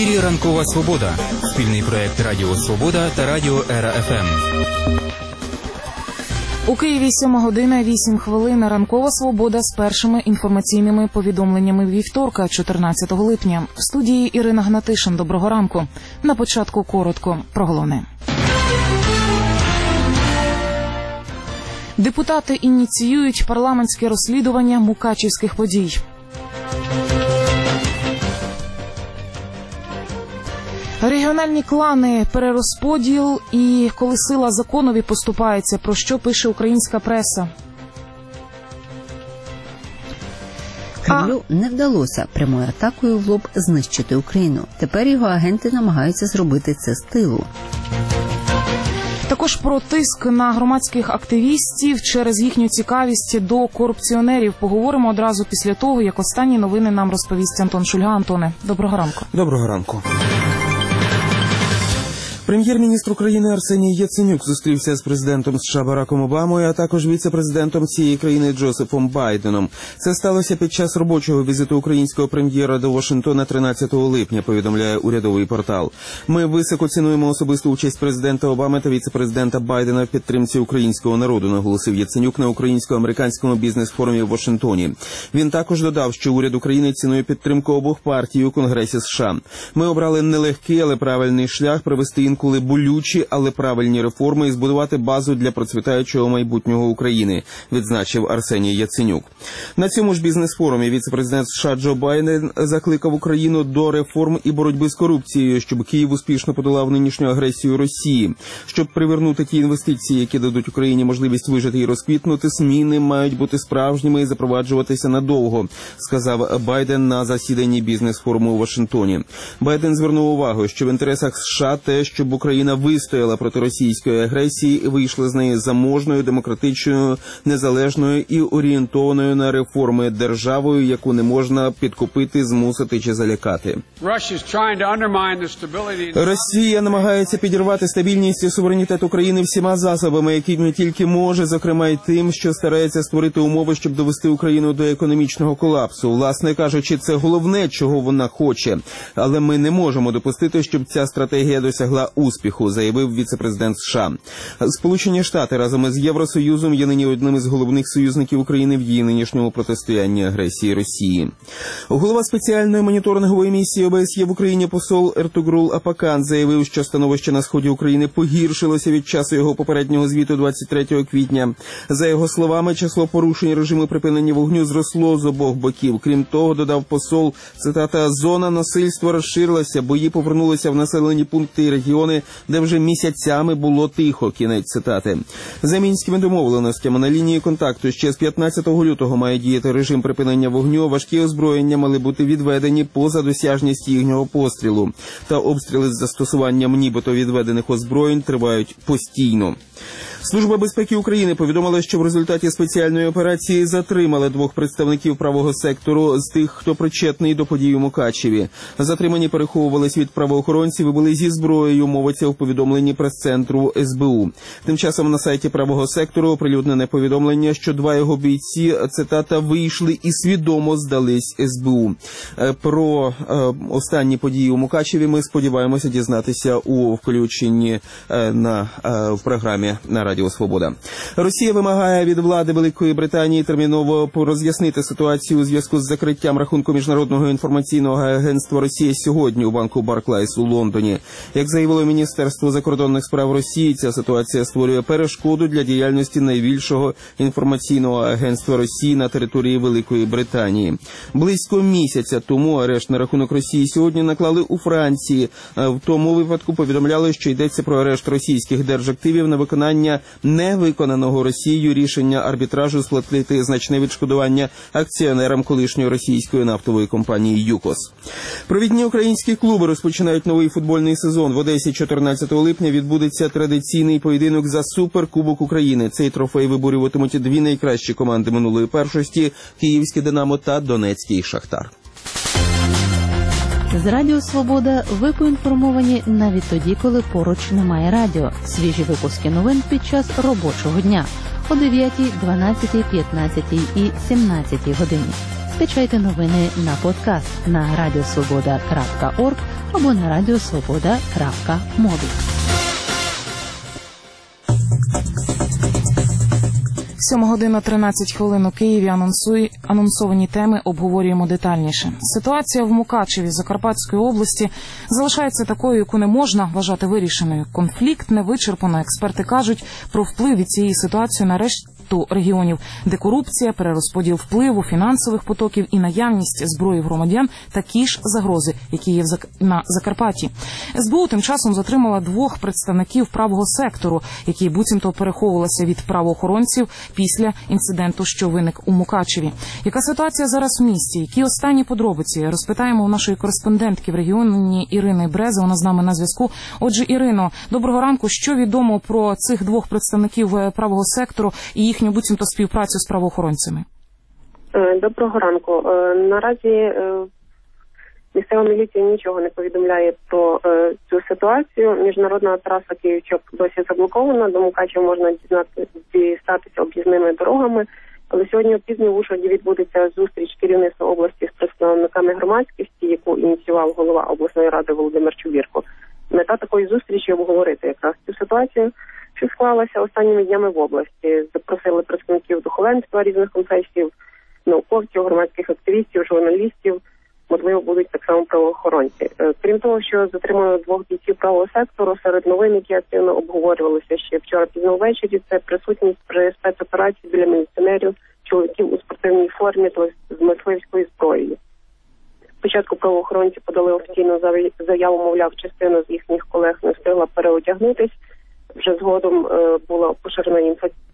ефірі «Ранкова Свобода» – спільний проєкт Радіо Свобода та Радіо Ера ФМ. У Києві 7 година 8 хвилин. «Ранкова Свобода» з першими інформаційними повідомленнями вівторка, 14 липня. В студії Ірина Гнатишин. Доброго ранку. На початку коротко про головне. Депутати ініціюють парламентське розслідування мукачівських подій. Регіональні клани, перерозподіл і коли сила законові поступається, про що пише українська преса. Кремлю не вдалося прямою атакою в лоб знищити Україну. Тепер його агенти намагаються зробити це з тилу. Також про тиск на громадських активістів через їхню цікавість до корупціонерів поговоримо одразу після того, як останні новини нам розповість Антон Шульга. Антоне, доброго ранку. Доброго ранку. Прем'єр-міністр України Арсеній Яценюк зустрівся з президентом США Бараком Обамою, а також віце-президентом цієї країни Джозефом Байденом. Це сталося під час робочого візиту українського прем'єра до Вашингтона 13 липня, повідомляє урядовий портал. Ми високо цінуємо особисту участь президента Обами та віце-президента Байдена в підтримці українського народу, наголосив Яценюк на українсько-американському бізнес-форумі в Вашингтоні. Він також додав, що уряд України цінує підтримку обох партій у Конгресі США. Ми обрали нелегкий, але правильний шлях привести інколи болючі, але правильні реформи і збудувати базу для процвітаючого майбутнього України, відзначив Арсеній Яценюк. На цьому ж бізнес-форумі віце-президент США Джо Байден закликав Україну до реформ і боротьби з корупцією, щоб Київ успішно подолав нинішню агресію Росії. Щоб привернути ті інвестиції, які дадуть Україні можливість вижити і розквітнути, зміни мають бути справжніми і запроваджуватися надовго, сказав Байден на засіданні бізнес-форуму у Вашингтоні. Байден звернув увагу, що в інтересах США те, щоб Україна вистояла проти російської агресії і вийшла з неї заможною, демократичною, незалежною і орієнтованою на реформи державою, яку не можна підкупити, змусити чи залякати. Росія намагається підірвати стабільність і суверенітет України всіма засобами, якими тільки може, зокрема й тим, що старається створити умови, щоб довести Україну до економічного колапсу. Власне кажучи, це головне, чого вона хоче. Але ми не можемо допустити, щоб ця стратегія досягла успіху, заявив віце-президент США. Сполучені Штати разом із Євросоюзом є нині одним із головних союзників України в її нинішньому протистоянні агресії Росії. Голова спеціальної моніторингової місії ОБСЄ в Україні посол Ертугрул Апакан заявив, що становище на сході України погіршилося від часу його попереднього звіту 23 квітня. За його словами, число порушень режиму припинення вогню зросло з обох боків. Крім того, додав посол, цитата, «зона насильства розширилася, бої повернулися в населені пункти і регіони, де вже місяцями було тихо», кінець цитати. За мінськими домовленостями на лінії контакту ще з 15 лютого має діяти режим припинення вогню, важкі озброєння мали бути відведені поза досяжність їхнього пострілу. Та обстріли з застосуванням нібито відведених озброєнь тривають постійно. Служба безпеки України повідомила, що в результаті спеціальної операції затримали 2 представників правого сектору з тих, хто причетний до подій у Мукачеві. Затримані переховувались від правоохоронців і були зі зброєю, мовиться в повідомленні прес-центру СБУ. Тим часом на сайті правого сектору оприлюднене повідомлення, що 2 його бійці, цитата, «вийшли і свідомо здались СБУ». Про останні події у Мукачеві ми сподіваємося дізнатися у включенні в програмі на Радіо Свобода. Росія вимагає від влади Великої Британії терміново роз'яснити ситуацію у зв'язку з закриттям рахунку Міжнародного інформаційного агентства Росії сьогодні у банку Барклайс у Лондоні. Як заявило Міністерство закордонних справ Росії, ця ситуація створює перешкоду для діяльності найбільшого інформаційного агентства Росії на території Великої Британії. Близько місяця тому арешт на рахунок Росії сьогодні наклали у Франції. В тому випадку повідомляли, що йдеться про арешт російських держактивів на виконання невиконаного Росією рішення арбітражу сплатити значне відшкодування акціонерам колишньої російської нафтової компанії «ЮКОС». Провідні українські клуби розпочинають новий футбольний сезон. В Одесі 14 липня відбудеться традиційний поєдинок за Суперкубок України. Цей трофей виборюватимуть 2 найкращі команди минулої першості – Київське «Динамо» та Донецький «Шахтар». З Радіо Свобода ви поінформовані навіть тоді, коли поруч немає радіо. Свіжі випуски новин під час робочого дня о 9, 12, 15 і 17 годині. Скачайте новини на подкаст на radiosvoboda.org або на radiosvoboda.mobi. 7:13 у Києві. Анонсовані теми обговорюємо детальніше. Ситуація в Мукачеві Закарпатської області залишається такою, яку не можна вважати вирішеною. Конфлікт не вичерпано. Експерти кажуть про вплив від цієї ситуації на решту регіонів, де корупція, перерозподіл впливу, фінансових потоків і наявність зброї в громадян – такі ж загрози, які є на Закарпатті. СБУ тим часом затримала 2 представників правого сектору, які буцімто переховувалися від правоохоронців після інциденту, що виник у Мукачеві. Яка ситуація зараз в місті? Які останні подробиці? Розпитаємо у нашої кореспондентки в регіоні Ірини Брези. Вона з нами на зв'язку. Отже, Ірино, доброго ранку. Що відомо про цих 2 представників правого сектору і їхню буцімто співпрацю з правоохоронцями? Доброго ранку. Наразі місцева міліція нічого не повідомляє про цю ситуацію. Міжнародна траса Київ-Чоп досі заблокована. До Мукачева можна дістатися об'їзними дорогами. Але сьогодні опізно в Ужгороді відбудеться зустріч керівництва області з представниками громадськості, яку ініціював голова обласної ради Володимир Чубірко. Мета такої зустрічі – обговорити якраз цю ситуацію, що склалася останніми днями в області. Запросили представників духовенства різних конфесій, науковців, громадських активістів, журналістів, можливо, будуть так само правоохоронці. Крім того, що затримано 2 бійців правого сектору, серед новин, які активно обговорювалися ще вчора пізно ввечері, це присутність при спецоперації біля міліціонерів, чоловіків у спортивній формі з мисливською зброєю. Спочатку правоохоронці подали офіційну заяву, мовляв, частина з їхніх колег не встигла переодягнутись. Вже згодом була поширена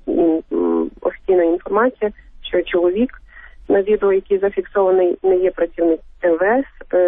офіційна інформація, що чоловік на відео, який зафіксований, не є працівник МВС,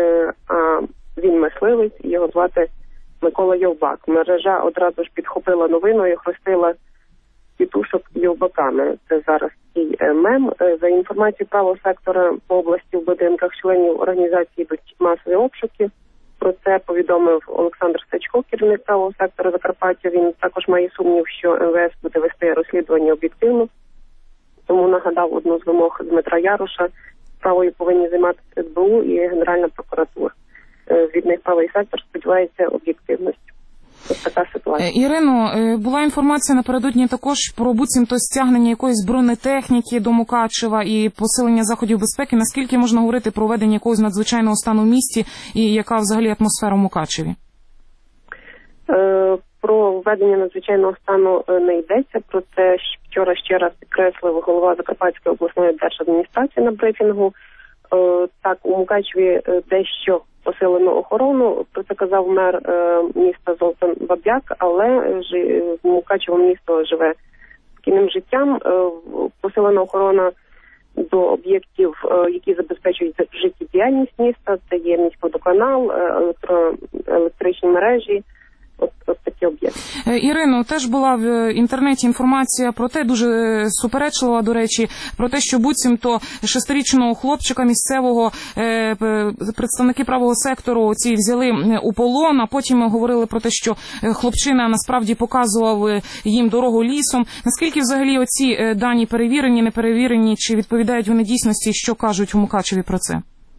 а він мисливець, його звати Микола Йовбак. Мережа одразу ж підхопила новину і хрестила тітушок Йовбаками. Це зараз такий мем. За інформацією правого сектора по області в будинках членів організації йдуть масові обшуки. Про це повідомив Олександр Стачко, керівник правого сектора Закарпаття. Він також має сумнів, що МВС буде вести розслідування об'єктивно. Тому нагадав одну з вимог Дмитра Яроша. Справою повинні займатися СБУ і Генеральна прокуратура. Від них правий сектор сподівається об'єктивності. Ось така ситуація. Ірино, була інформація напередодні також про буцімто стягнення якоїсь бронетехніки до Мукачева і посилення заходів безпеки. Наскільки можна говорити про введення якогось надзвичайного стану в місті і яка взагалі атмосфера в Мукачеві? Про введення надзвичайного стану не йдеться. Про це вчора ще раз підкреслив голова Закарпатської обласної держадміністрації на брифінгу. Так, у Мукачеві дещо посилено охорону, про це казав мер міста Золтан Баб'як, але Мукачево місто живе спокійним життям. Посилена охорона до об'єктів, які забезпечують життєдіяльність міста, це є міськводоканал, електричні мережі. Ось такі об'єкти. Ірино, теж була в інтернеті інформація про те, дуже суперечлива, до речі, про те, що буцімто 6-річного хлопчика місцевого представники правого сектору ці взяли у полон, а потім говорили про те, що хлопчина насправді показував їм дорогу лісом. Наскільки взагалі оці дані перевірені, не перевірені, чи відповідають вони дійсності, що кажуть у Мукачеві про це?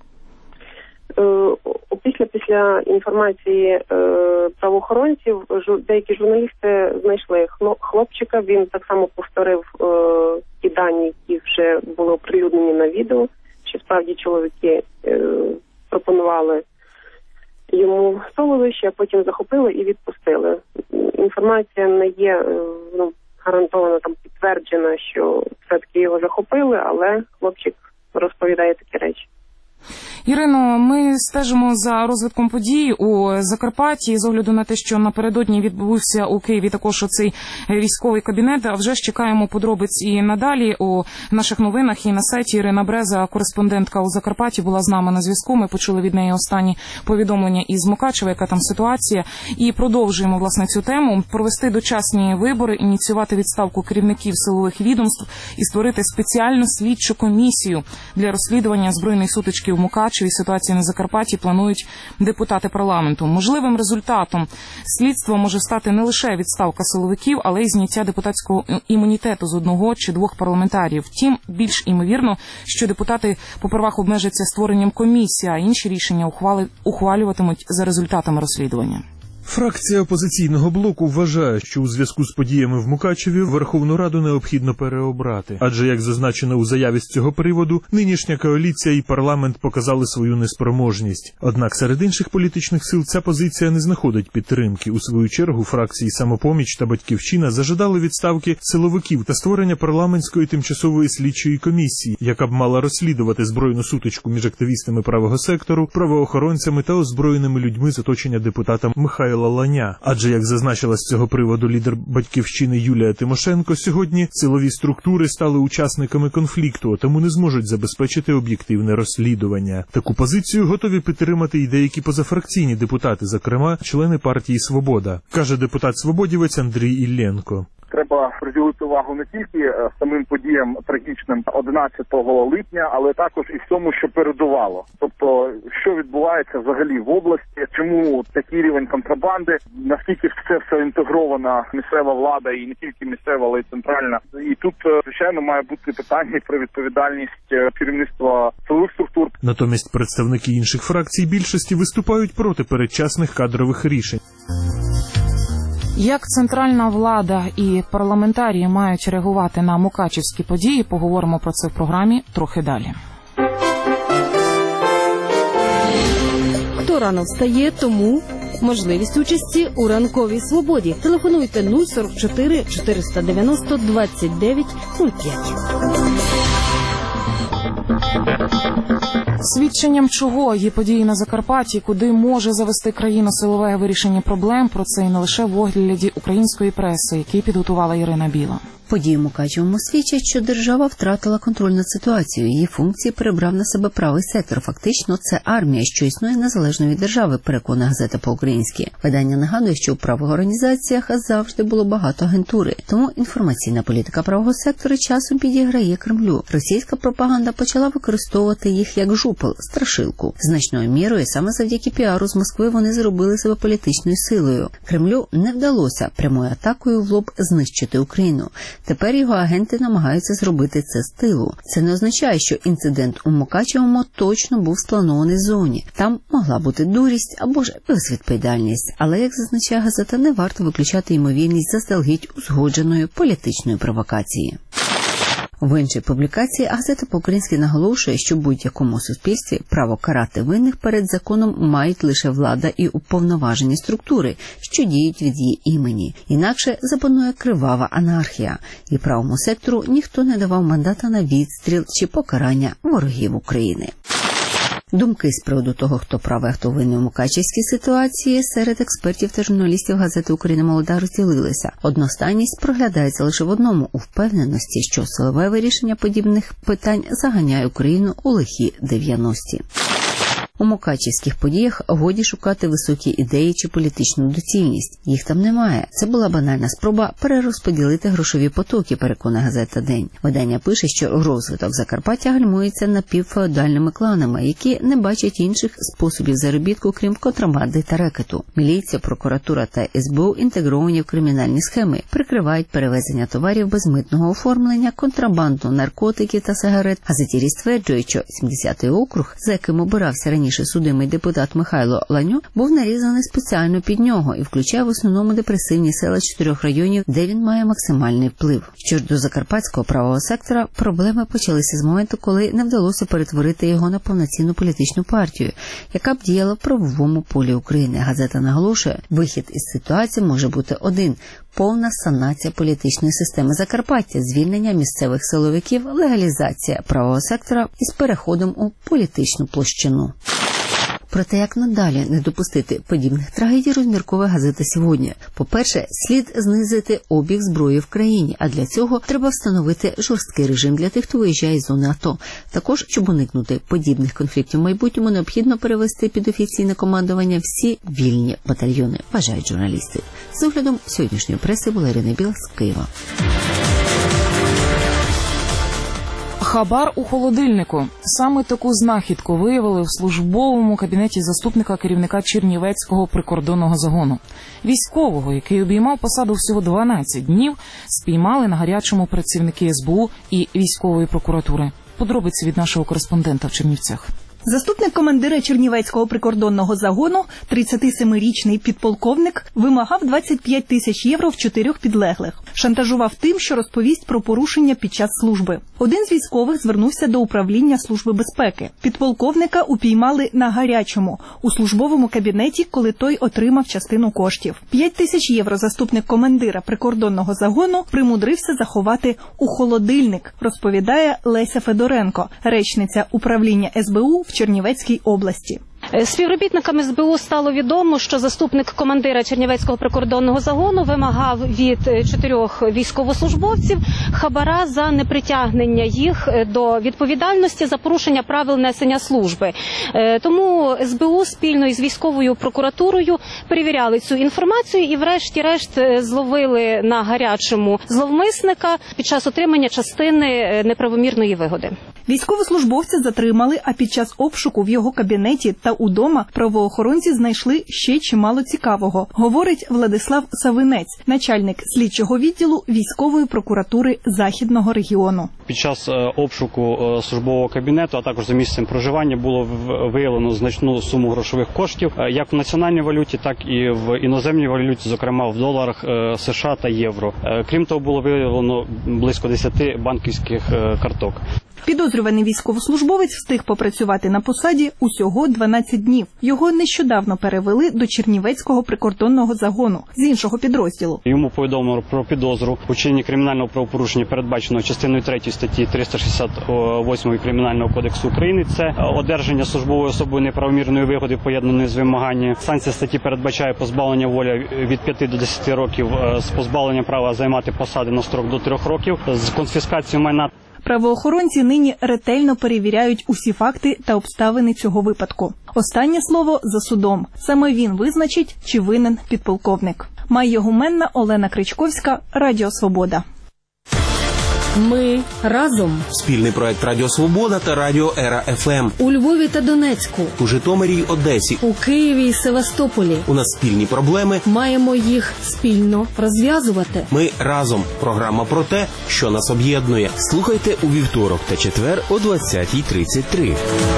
Після інформації правоохоронців деякі журналісти знайшли хлопчика. Він так само повторив ті дані, які вже були оприлюднені на відео, що справді чоловіки пропонували йому солодощі, а потім захопили і відпустили. Інформація не є гарантовано там підтверджена, що все-таки його захопили, але хлопчик розповідає такі речі. Ірино, ми стежимо за розвитком подій у Закарпатті з огляду на те, що напередодні відбувся у Києві також оцей військовий кабінет. А вже ж чекаємо подробиць і надалі у наших новинах і на сайті. Ірина Бреза, кореспондентка у Закарпатті, була з нами на зв'язку. Ми почули від неї останні повідомлення із Мукачева, яка там ситуація. І продовжуємо, власне, цю тему. Провести дочасні вибори, ініціювати відставку керівників силових відомств і створити спеціальну слідчу комісію для розслідування збройної сутички в Мукачеві Мукачеві, ситуації на Закарпатті планують депутати парламенту. Можливим результатом слідства може стати не лише відставка силовиків, але й зняття депутатського імунітету з одного чи двох парламентарів. Втім, більш імовірно, що депутати попервах обмежаться створенням комісії, а інші рішення ухвалюватимуть за результатами розслідування. Фракція опозиційного блоку вважає, що у зв'язку з подіями в Мукачеві Верховну Раду необхідно переобрати. Адже, як зазначено у заяві з цього приводу, нинішня коаліція і парламент показали свою неспроможність. Однак серед інших політичних сил ця позиція не знаходить підтримки. У свою чергу фракції «Самопоміч» та «Батьківщина» зажадали відставки силовиків та створення парламентської тимчасової слідчої комісії, яка б мала розслідувати збройну сутичку між активістами правого сектору, правоохоронцями та озброєними людьми з оточення депутата Михайла Ланя. Адже, як зазначила з цього приводу лідер «Батьківщини» Юлія Тимошенко, сьогодні силові структури стали учасниками конфлікту, а тому не зможуть забезпечити об'єктивне розслідування. Таку позицію готові підтримати й деякі позафракційні депутати, зокрема члени партії «Свобода», каже депутат-свободівець Андрій Ілленко. Треба приділити увагу не тільки самим подіям трагічним 11 липня, але також і всьому, що передувало. Тобто, що відбувається взагалі в області, чому такий рівень контрабанди, наскільки все інтегрована місцева влада, і не тільки місцева, але й центральна. І тут, звичайно, має бути питання про відповідальність керівництва силових структур. Натомість представники інших фракцій більшості виступають проти передчасних кадрових рішень. Як центральна влада і парламентарії мають реагувати на мукачівські події, поговоримо про це в програмі трохи далі. Хто рано встає, тому можливість участі у ранковій свободі. Телефонуйте 044 490 29 05. Свідченням чого є події на Закарпатті, куди може завести країну силове вирішення проблем, про це і не лише в огляді української преси, який підготувала Ірина Біла. Події в Мукачевому свідчать, що держава втратила контроль над ситуацією. Її функції перебрав на себе правий сектор. Фактично, це армія, що існує незалежно від держави, переконана газета по-українськи. Видання нагадує, що у правих організаціях завжди було багато агентури. Тому інформаційна політика правого сектора часом підіграє Кремлю. Російська пропаганда почала використовувати їх як жупел, страшилку. Значною мірою саме завдяки піару з Москви вони зробили себе політичною силою. Кремлю не вдалося прямою атакою в лоб знищити Україну. Тепер його агенти намагаються зробити це з тилу. Це не означає, що інцидент у Мукачевому точно був спланований ззовні. Там могла бути дурість або ж безвідповідальність. Але, як зазначає газета, не варто виключати ймовірність заздалегідь узгодженої політичної провокації. В іншій публікації газета по-українськи наголошує, що в будь-якому суспільстві право карати винних перед законом мають лише влада і уповноважені структури, що діють від її імені. Інакше запанує кривава анархія. І правому сектору ніхто не давав мандата на відстріл чи покарання ворогів України. Думки з приводу того, хто правий, а хто винний у мукачівській ситуації, серед експертів та журналістів газети «Україна молода» розділилися. Одностайність проглядається лише в одному – у впевненості, що силове вирішення подібних питань заганяє Україну у лихі 90-ті. У мукачівських подіях годі шукати високі ідеї чи політичну доцільність. Їх там немає. Це була банальна спроба перерозподілити грошові потоки, переконує газета «День». Видання пише, що розвиток Закарпаття гальмується напівфеодальними кланами, які не бачать інших способів заробітку, крім контрабанди та рекету. Міліція, прокуратура та СБУ інтегровані в кримінальні схеми, прикривають перевезення товарів без митного оформлення, контрабанду наркотиків та сигарет. Газетірі стверджують, що 70-й округ, за яким обирався раніше судимий депутат Михайло Ланю, був нарізаний спеціально під нього і включає в основному депресивні села 4 районів, де він має максимальний вплив. Що ж до закарпатського правого сектора, проблеми почалися з моменту, коли не вдалося перетворити його на повноцінну політичну партію, яка б діяла в правовому полі України. Газета наголошує, вихід із ситуації може бути один – повна санація політичної системи Закарпаття, звільнення місцевих силовиків, легалізація правого сектора із переходом у політичну площину. Проте, як надалі не допустити подібних трагедій, розмірковує газета «Сьогодні». По-перше, слід знизити обіг зброї в країні, а для цього треба встановити жорсткий режим для тих, хто виїжджає з зони АТО. Також, щоб уникнути подібних конфліктів в майбутньому, необхідно перевести під офіційне командування всі вільні батальйони, вважають журналісти. З оглядом сьогоднішньої преси була Ірина Біла з Києва. Хабар у холодильнику. Саме таку знахідку виявили в службовому кабінеті заступника керівника Чернівецького прикордонного загону. Військового, який обіймав посаду всього 12 днів, спіймали на гарячому працівники СБУ і військової прокуратури. Подробиці від нашого кореспондента в Чернівцях. Заступник командира Чернівецького прикордонного загону, 37-річний підполковник, вимагав 25 тисяч євро в 4 підлеглих. Шантажував тим, що розповість про порушення під час служби. Один з військових звернувся до управління Служби безпеки. Підполковника упіймали на гарячому, у службовому кабінеті, коли той отримав частину коштів. 5 тисяч євро заступник командира прикордонного загону примудрився заховати у холодильник, розповідає Леся Федоренко, речниця управління СБУ в Чернівецькій області. Співробітникам СБУ стало відомо, що заступник командира Чернівецького прикордонного загону вимагав від 4 військовослужбовців хабара за непритягнення їх до відповідальності за порушення правил несення служби. Тому СБУ спільно із військовою прокуратурою перевіряли цю інформацію і врешті-решт зловили на гарячому зловмисника під час отримання частини неправомірної вигоди. Військовослужбовця затримали, а під час обшуку в його кабінеті та удома правоохоронці знайшли ще чимало цікавого, говорить Владислав Савинець, начальник слідчого відділу військової прокуратури Західного регіону. Під час обшуку службового кабінету, а також за місцем проживання було виявлено значну суму грошових коштів, як в національній валюті, так і в іноземній валюті, зокрема в доларах США та євро. Крім того, було виявлено близько 10 банківських карток. Підозрюваний військовослужбовець встиг попрацювати на посаді усього 12 днів. Його нещодавно перевели до Чернівецького прикордонного загону з іншого підрозділу. Йому повідомлено про підозру у вчиненні кримінального правопорушення, передбаченого частиною 3 статті 368 Кримінального кодексу України. Це одержання службовою особою неправомірної вигоди, поєднаної з вимаганням. Санкція статті передбачає позбавлення волі від 5 до 10 років з позбавленням права займати посади на строк до 3 років, з конфіскацією майна. Правоохоронці нині ретельно перевіряють усі факти та обставини цього випадку. Останнє слово за судом. Саме він визначить, чи винен підполковник. Майя Гуменна, Олена Кричковська, Радіо Свобода. Ми разом. Спільний проект Радіо Свобода та Радіо Ера ФМ. У Львові та Донецьку. У Житомирі й Одесі. У Києві й Севастополі. У нас спільні проблеми. Маємо їх спільно розв'язувати. Ми разом. Програма про те, що нас об'єднує. Слухайте у вівторок та четвер о 20:33.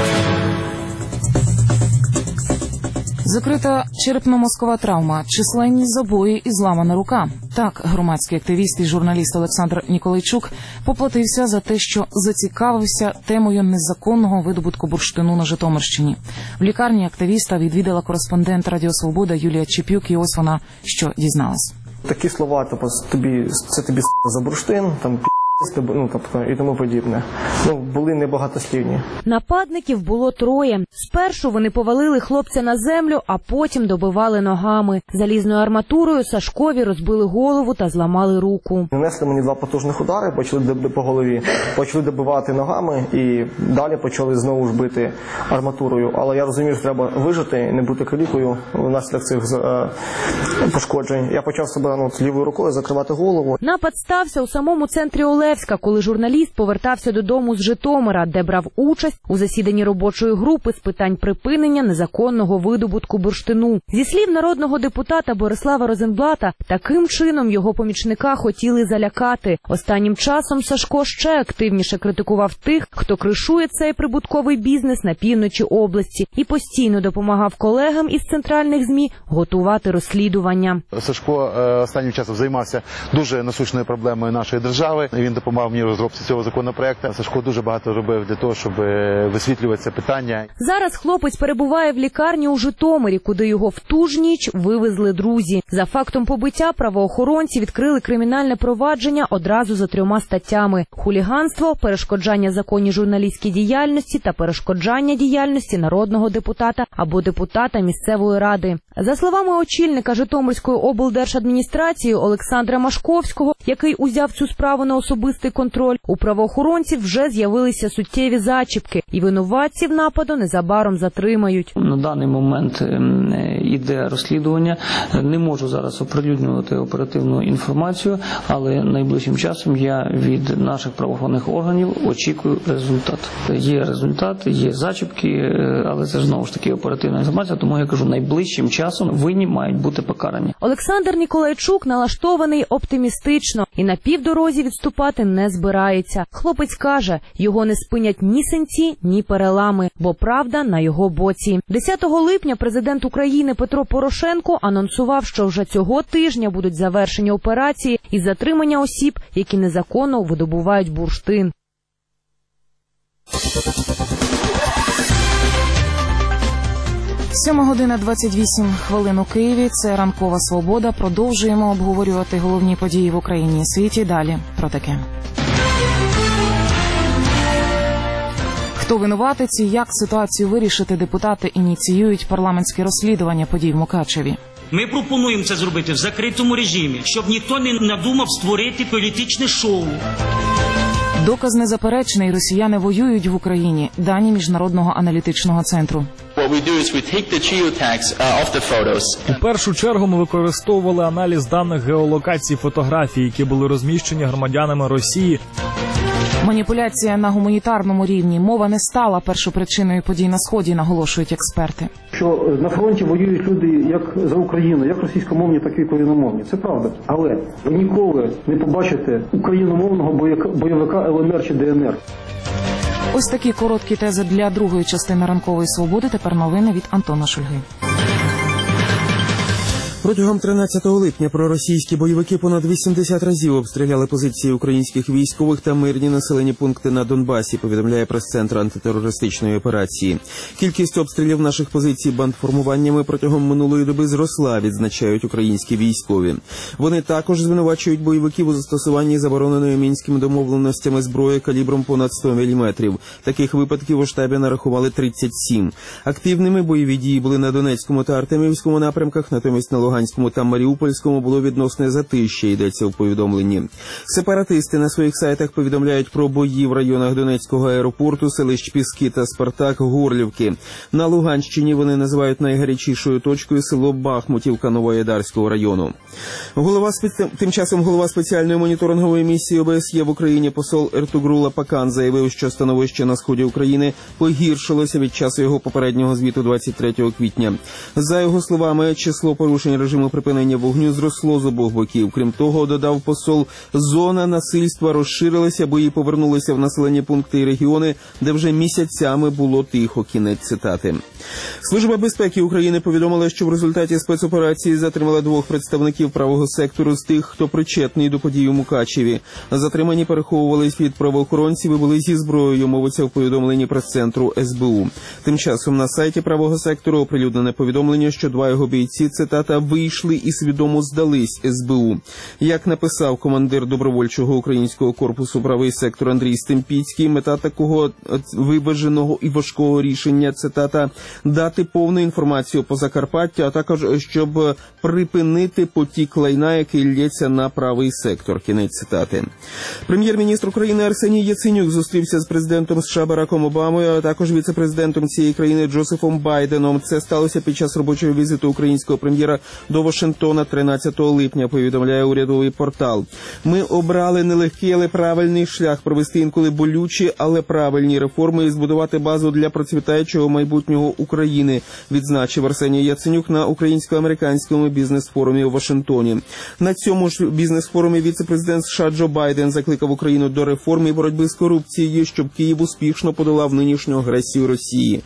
Закрита черепно-мозкова травма, численні забої і зламана рука. Так, громадський активіст і журналіст Олександр Ніколайчук поплатився за те, що зацікавився темою незаконного видобутку бурштину на Житомирщині. В лікарні активіста відвідала кореспондент Радіо Свобода Юлія Чепюк, і ось вона що дізналась. Такі слова, тобто це тобі за бурштин, там тобто і тому подібне. Були небагатослівні. Нападників було 3. Спершу вони повалили хлопця на землю, а потім добивали ногами. Залізною арматурою Сашкові розбили голову та зламали руку. Нанесли мені 2 потужних удари, почали по голові, почали добивати ногами і далі почали знову ж бити арматурою. Але я розумів, що треба вижити, не бути калікою внаслідок цих пошкоджень. Я почав себе лівою рукою закривати голову. Напад стався у самому центрі Олевська, коли журналіст повертався додому з Житомира, де брав участь у засіданні робочої групи з питань припинення незаконного видобутку бурштину. Зі слів народного депутата Борислава Розенблата, таким чином його помічника хотіли залякати. Останнім часом Сашко ще активніше критикував тих, хто кришує цей прибутковий бізнес на півночі області, і постійно допомагав колегам із центральних ЗМІ готувати розслідування. Сашко останнім часом займався дуже насущною проблемою нашої держави. Він допомагав мені в розробці цього законопроекту. Сашко дуже багато робив для того, щоб висвітлювати це питання. Зараз хлопець перебуває в лікарні у Житомирі, куди його в ту ж ніч вивезли друзі. За фактом побиття правоохоронці відкрили кримінальне провадження одразу за 3 статтями: хуліганство, перешкоджання законній журналістській діяльності та перешкоджання діяльності народного депутата або депутата місцевої ради. За словами очільника Житомирської облдержадміністрації Олександра Машковського, який узяв цю справу на особистий особистий контроль, у правоохоронців вже з'явилися суттєві зачіпки, і винуватців нападу незабаром затримають. На даний момент іде розслідування. Не можу зараз оприлюднювати оперативну інформацію, але найближчим часом я від наших правоохоронних органів очікую результат. Є результат, є зачіпки, але це ж знову ж таки оперативна інформація, тому я кажу, найближчим часом винні мають бути покарані. Олександр Ніколайчук налаштований оптимістично і на півдорозі відступати не збирається. Хлопець каже, його не спинять ні синці, ні перелами, бо правда на його боці. 10 липня президент України Петро Порошенко анонсував, що вже цього тижня будуть завершені операції із затримання осіб, які незаконно видобувають бурштин. 7:28 у Києві. Це ранкова свобода. Продовжуємо обговорювати головні події в Україні і світі. Далі про таке. Хто винуватець і як ситуацію вирішити, депутати ініціюють парламентське розслідування подій в Мукачеві. Ми пропонуємо це зробити в закритому режимі, щоб ніхто не надумав створити політичне шоу. Доказ незаперечний. Росіяни воюють в Україні. Дані Міжнародного аналітичного центру. У першу чергу ми використовували аналіз даних геолокацій фотографій, які були розміщені громадянами Росії. Маніпуляція на гуманітарному рівні. Мова не стала першопричиною подій на Сході, наголошують експерти. Що на фронті воюють люди як за Україну, як російськомовні, так і україномовні. Це правда. Але ви ніколи не побачите україномовного бойовика ЛНР чи ДНР. Ось такі короткі тези для другої частини ранкової свободи. Тепер новини від Антона Шульги. Протягом 13 липня проросійські бойовики понад 80 разів обстріляли позиції українських військових та мирні населені пункти на Донбасі, повідомляє прес-центр антитерористичної операції. Кількість обстрілів наших позицій бандформуваннями протягом минулої доби зросла, відзначають українські військові. Вони також звинувачують бойовиків у застосуванні забороненої мінськими домовленостями зброї калібром понад 100 мм. Таких випадків у штабі нарахували 37. Активними бойові дії були на Донецькому та Артемівському напрямках, натомість на Луганському та Маріупольському було відносне затища, йдеться в повідомленні. Сепаратисти на своїх сайтах повідомляють про бої в районах Донецького аеропорту, селищ Піски та Спартак-Горлівки. На Луганщині вони називають найгарячішою точкою село Бахмутівка Новоайдарського району. Тим часом голова спеціальної моніторингової місії ОБСЄ в Україні посол Ертугрула Пакан заявив, що становище на сході України погіршилося від часу його попереднього звіту 23 квітня. За його словами, число порушень режиму припинення вогню зросло з обох боків. Крім того, додав посол, зона насильства розширилася, бої повернулися в населені пункти і регіони, де вже місяцями було тихо. Кінець цитати. Служба безпеки України повідомила, що в результаті спецоперації затримала 2 представників правого сектору з тих, хто причетний до подій у Мукачеві. Затримані переховувались від правоохоронців і були зі зброєю, мовиться в повідомленні прес-центру СБУ. Тим часом на сайті правого сектору оприлюднене повідомлення, що 2 його бійці, цитата, вийшли і свідомо здались СБУ. Як написав командир добровольчого українського корпусу правий сектор Андрій Стемпіцький, мета такого виваженого і важкого рішення, цитата, дати повну інформацію по Закарпаттю, а також щоб припинити потік лайна, який лється на правий сектор. Кінець цитати. Прем'єр-міністр України Арсеній Яценюк зустрівся з президентом США Бараком Обамою, а також віце-президентом цієї країни Джозефом Байденом. Це сталося під час робочого візиту українського прем'єра до Вашингтона 13 липня, повідомляє урядовий портал. Ми обрали нелегкий, але правильний шлях провести інколи болючі, але правильні реформи і збудувати базу для процвітаючого майбутнього України, відзначив Арсеній Яценюк на українсько-американському бізнес-форумі у Вашингтоні. На цьому ж бізнес-форумі віце-президент США Джо Байден закликав Україну до реформ і боротьби з корупцією, щоб Київ успішно подолав нинішню агресію Росії.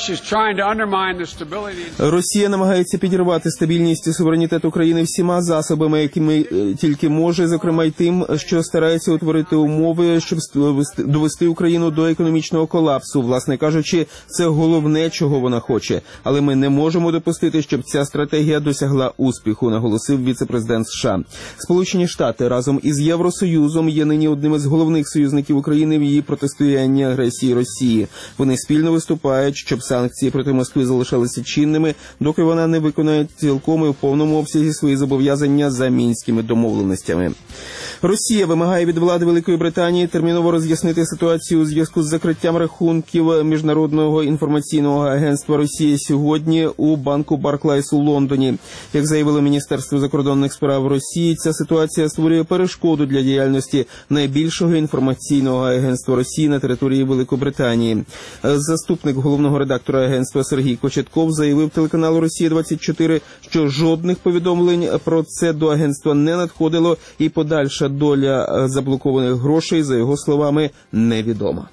Росія намагається підірвати стабільність і суверенітет України всіма засобами, якими тільки може, зокрема й тим, що старається утворити умови, щоб довести Україну до економічного колапсу. Власне кажучи, це головне, чого вона хоче. Але ми не можемо допустити, щоб ця стратегія досягла успіху, наголосив віце-президент США. Сполучені Штати разом із Євросоюзом є нині одним із головних союзників України в її протистоянні агресії Росії. Вони спільно виступають, щоб санкції проти Москви залишалися чинними, доки вона не виконає цілком і в повному обсязі свої зобов'язання за мінськими домовленостями. Росія вимагає від влади Великої Британії терміново роз'яснити ситуацію у зв'язку з закриттям рахунків Міжнародного інформаційного агентства Росії сьогодні у банку Барклайс у Лондоні. Як заявило Міністерство закордонних справ Росії, ця ситуація створює перешкоду для діяльності найбільшого інформаційного агентства Росії на території Великобританії. Заступник головного редактора агентства Сергій Кочетков заявив телеканалу «Росія-24», що жодних повідомлень про це до агентства не надходило і подальша доля заблокованих грошей, за його словами, невідома.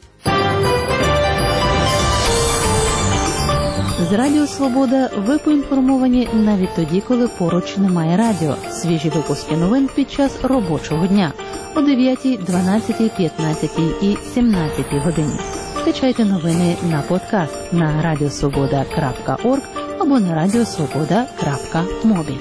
З Радіо Свобода ви поінформовані навіть тоді, коли поруч немає радіо. Свіжі випуски новин під час робочого дня о 9, 12, 15 і 17 годині. Скачайте новини на подкаст на radiosvoboda.org або на radiosvoboda.mobi.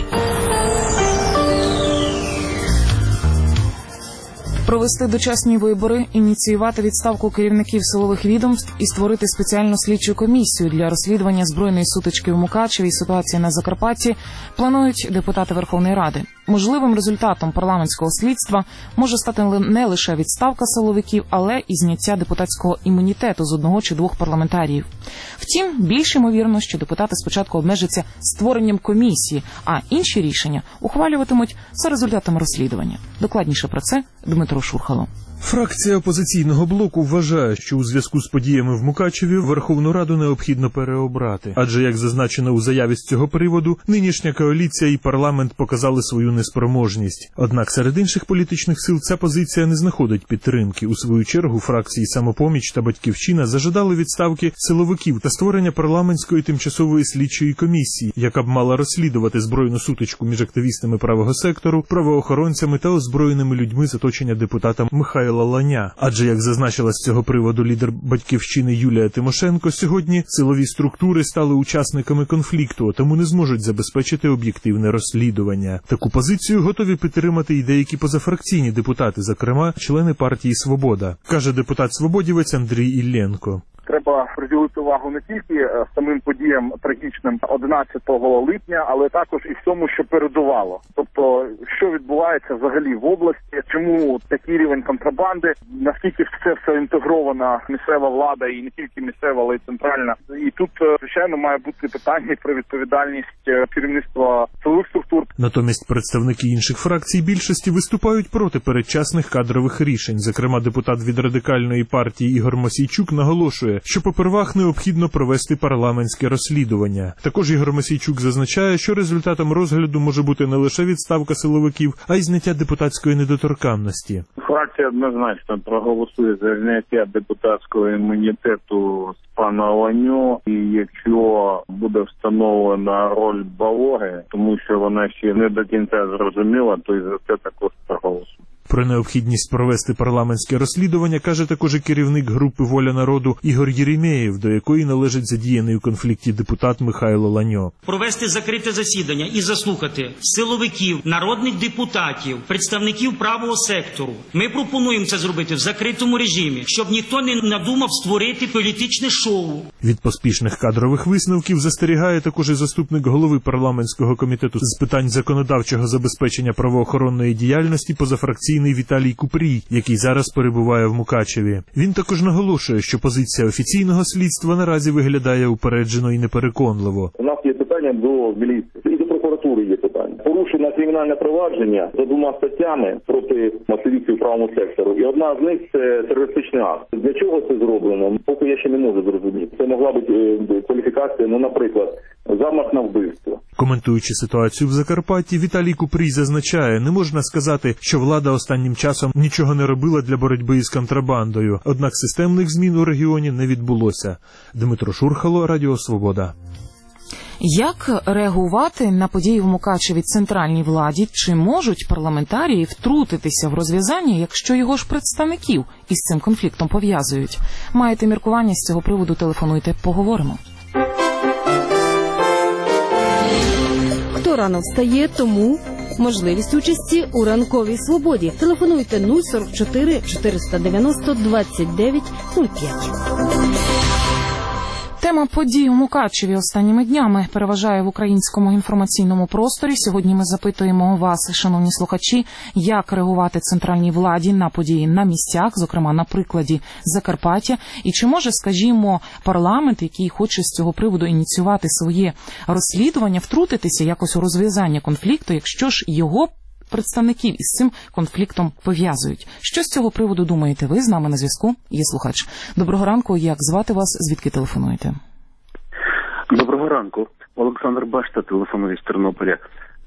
Провести дочасні вибори, ініціювати відставку керівників силових відомств і створити спеціальну слідчу комісію для розслідування збройної сутички в Мукачеві і ситуації на Закарпатті планують депутати Верховної Ради. Можливим результатом парламентського слідства може стати не лише відставка силовиків, але і зняття депутатського імунітету з одного чи двох парламентаріїв. Втім, більш ймовірно, що депутати спочатку обмежаться створенням комісії, а інші рішення ухвалюватимуть за результатами розслідування. Докладніше про це Дмитро Шурхало. Фракція опозиційного блоку вважає, що у зв'язку з подіями в Мукачеві Верховну Раду необхідно переобрати. Адже, як зазначено у заяві з цього приводу, нинішня коаліція і парламент показали свою неспроможність. Однак серед інших політичних сил ця позиція не знаходить підтримки. У свою чергу фракції «Самопоміч» та «Батьківщина» зажадали відставки силовиків та створення парламентської тимчасової слідчої комісії, яка б мала розслідувати збройну сутичку між активістами правого сектору, правоохоронцями та озброєними людьми з оточення депутата Михайла Ланя. Адже, як зазначила з цього приводу лідер «Батьківщини» Юлія Тимошенко, сьогодні силові структури стали учасниками конфлікту, тому не зможуть забезпечити об'єктивне розслідування. Таку позицію готові підтримати і деякі позафракційні депутати, зокрема члени партії «Свобода», каже депутат-свободівець Андрій Ілленко. Треба приділити увагу не тільки самим подіям трагічним 11 липня, але також і всьому, що передувало. Тобто, що відбувається взагалі в області, чому такий рівень контрабанди, наскільки це все інтегрована місцева влада, і не тільки місцева, але й центральна. І тут, звичайно, має бути питання про відповідальність керівництва силових структур. Натомість представники інших фракцій більшості виступають проти передчасних кадрових рішень. Зокрема, депутат від Радикальної партії Ігор Мосійчук наголошує, що попервах необхідно провести парламентське розслідування. Також Ігор Мосійчук зазначає, що результатом розгляду може бути не лише відставка силовиків, а й зняття депутатської недоторканності. Фракція однозначно проголосує за зняття депутатського імунітету з пана Ланю, і якщо буде встановлена роль Балоги, тому що вона ще не до кінця зрозуміла, то і за це також проголосує. Про необхідність провести парламентське розслідування каже також і керівник групи «Воля народу» Ігор Єремєєв, до якої належить задіяний у конфлікті депутат Михайло Ланьо. Провести закрите засідання і заслухати силовиків, народних депутатів, представників правого сектору. Ми пропонуємо це зробити в закритому режимі, щоб ніхто не надумав створити політичне шоу. Від поспішних кадрових висновків застерігає також і заступник голови парламентського комітету з питань законодавчого забезпечення правоохоронної діяльності позафракційної Віталій Купрій, який зараз перебуває в Мукачеві. Він також наголошує, що позиція офіційного слідства наразі виглядає упереджено і непереконливо. У нас є питання до міліції, і до прокуратури є питання. Порушено кримінальне провадження за 2 статтями проти активістів в правому сектору. І одна з них – це терористичний акт. Для чого це зроблено? Поки я ще не можу зрозуміти. Це могла бути кваліфікація, наприклад, замах на вбивство. Коментуючи ситуацію в Закарпатті, Віталій Купрій зазначає, не можна сказати, що влада останнім часом нічого не робила для боротьби із контрабандою. Однак системних змін у регіоні не відбулося. Дмитро Шурхало, Радіо Свобода. Як реагувати на події в Мукачеві центральній владі? Чи можуть парламентарії втрутитися в розв'язання, якщо його ж представників із цим конфліктом пов'язують? Маєте міркування з цього приводу? Телефонуйте, поговоримо. Хто рано встає, тому можливість участі у ранковій свободі. Телефонуйте 044 490 29 05. Тема подій у Мукачеві останніми днями переважає в українському інформаційному просторі. Сьогодні ми запитуємо вас, шановні слухачі, як реагувати центральній владі на події на місцях, зокрема на прикладі Закарпаття, і чи може, скажімо, парламент, який хоче з цього приводу ініціювати своє розслідування, втрутитися якось у розв'язання конфлікту, якщо ж його представників із цим конфліктом пов'язують. Що з цього приводу думаєте ви? З нами на зв'язку є слухач. Доброго ранку, як звати вас, звідки телефонуєте? Доброго ранку. Олександр Башта, телефоную з Тернополя.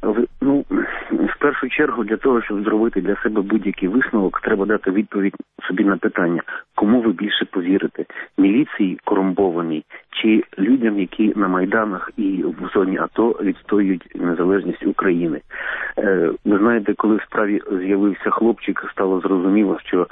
В першу чергу, для того, щоб зробити для себе будь-який висновок, треба дати відповідь собі на питання, кому ви більше повірите? Міліції корумпованій чи людям, які на Майданах і в зоні АТО відстоюють незалежність України? Ви знаєте, коли в справі з'явився хлопчик, стало зрозуміло, що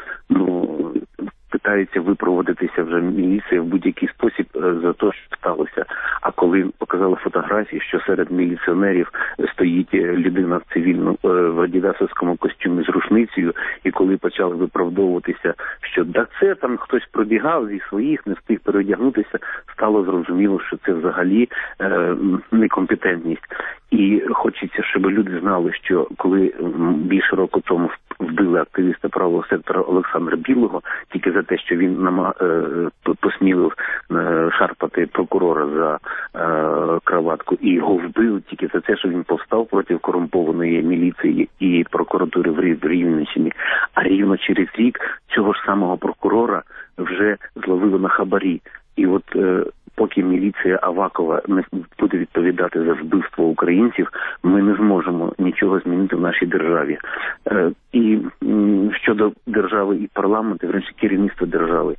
питається випроводитися вже міліція в будь-який спосіб за те, що сталося. А коли показали фотографії, що серед міліціонерів стоїть людина в цивільному в адідасовському костюмі з рушницею, і коли почали виправдовуватися, що це там хтось пробігав зі своїх, не встиг переодягнутися, стало зрозуміло, що це взагалі некомпетентність. І хочеться, щоб люди знали, що коли більше року тому вбили активіста правого сектора Олександра Білого, тільки за те, що він посмілив шарпати прокурора за краватку, і його вбили тільки за те, що він повстав проти корумпованої міліції і прокуратури в Рівненщині. А рівно через рік цього ж самого прокурора вже зловили на хабарі. І от поки міліція Авакова не буде відповідати за вбивство українців, ми не зможемо нічого змінити в нашій державі. І щодо держави і парламенту, врешті керівництва держави,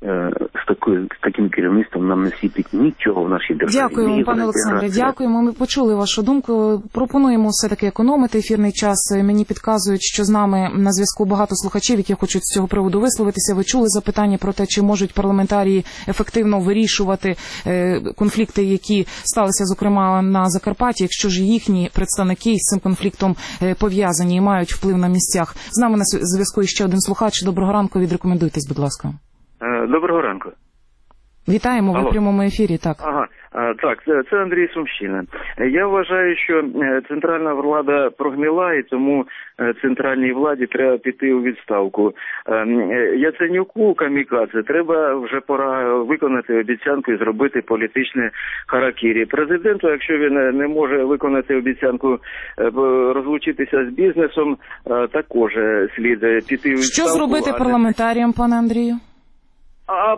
з таким керівництвом нам не світить нічого в нашій державі. Дякуємо, пане Олександре, дякуємо. Ми почули вашу думку. Пропонуємо все-таки економити ефірний час. Мені підказують, що з нами на зв'язку багато слухачів, які хочуть з цього приводу висловитися. Ви чули запитання про те, чи можуть парламентарії ефективно вирішувати конфлікти, які сталися, зокрема, на Закарпатті, якщо ж їхні представники з цим конфліктом пов'язані і мають вплив на місцях. З нами на зв'язку ще один слухач. Доброго ранку, відрекомендуйтесь, будь ласка. Доброго ранку. Вітаємо, ви в прямому ефірі, так. Так, це Андрій Сумщина. Я вважаю, що центральна влада прогнила, і тому центральній владі треба піти у відставку. Яценюку, камікадзе, треба вже пора виконати обіцянку і зробити політичне харакірі. Президенту, якщо він не може виконати обіцянку розлучитися з бізнесом, також слід піти у відставку. Що зробити парламентаріям, пане Андрію? А